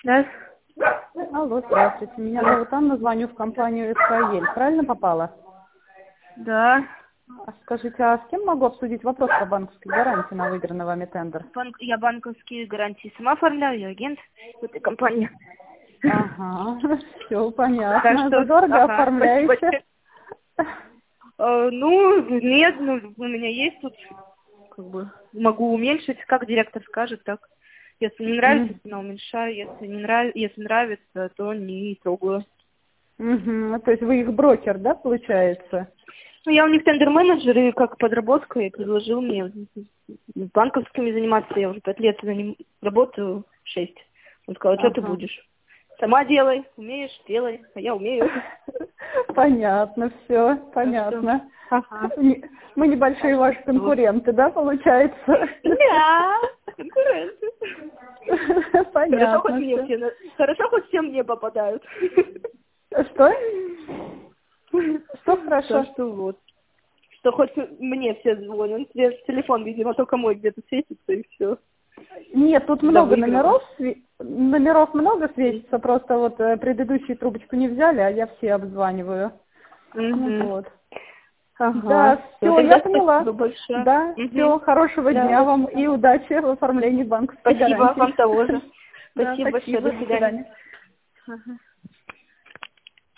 Да? Алло, здравствуйте. Меня зовут Анна, звоню в компанию СКЕЛ. Правильно попала? Да. А скажите, а с кем могу обсудить вопрос по банковской гарантии на выигранный вами тендер? Я банковские гарантии сама оформляю, я агент в этой компании. Ага, все Так понятно. что, Задорого ага, спасибо оформляете? тебе. Ну, нет, ну, у меня есть тут, как бы, могу уменьшить, как директор скажет, так. Если не нравится, цена уменьшаю, если нравится, то не трогаю. То есть вы их брокер, да, получается? Ну, я у них тендер-менеджер, и как подработка, и предложил мне банковскими заниматься. Я уже 5 лет за ним работаю, 6. Он сказал, что ты Ага. будешь? Сама делай, умеешь, делай, а я умею. Понятно, все, Так что, понятно. ага. Мы небольшие ваши конкуренты, да, получается? Да, конкуренты. Понятно все. Хорошо, хоть все мне попадают. Что? Что Так хорошо? что вот. Что хоть мне все звонят. Телефон, видимо, только мой где-то светится, и все. Нет, тут Да, много выиграла. номеров, номеров много светится, просто вот предыдущую трубочку не взяли, а я все обзваниваю. Ну Угу. вот. Ага. Да, Ну, все, я тогда поняла. спасибо большое. Да, Угу. все, хорошего дня Да. вам и удачи в оформлении банковской Спасибо гарантии. вам того же. Да, Спасибо большое. спасибо, До до свидания. свидания. Ага.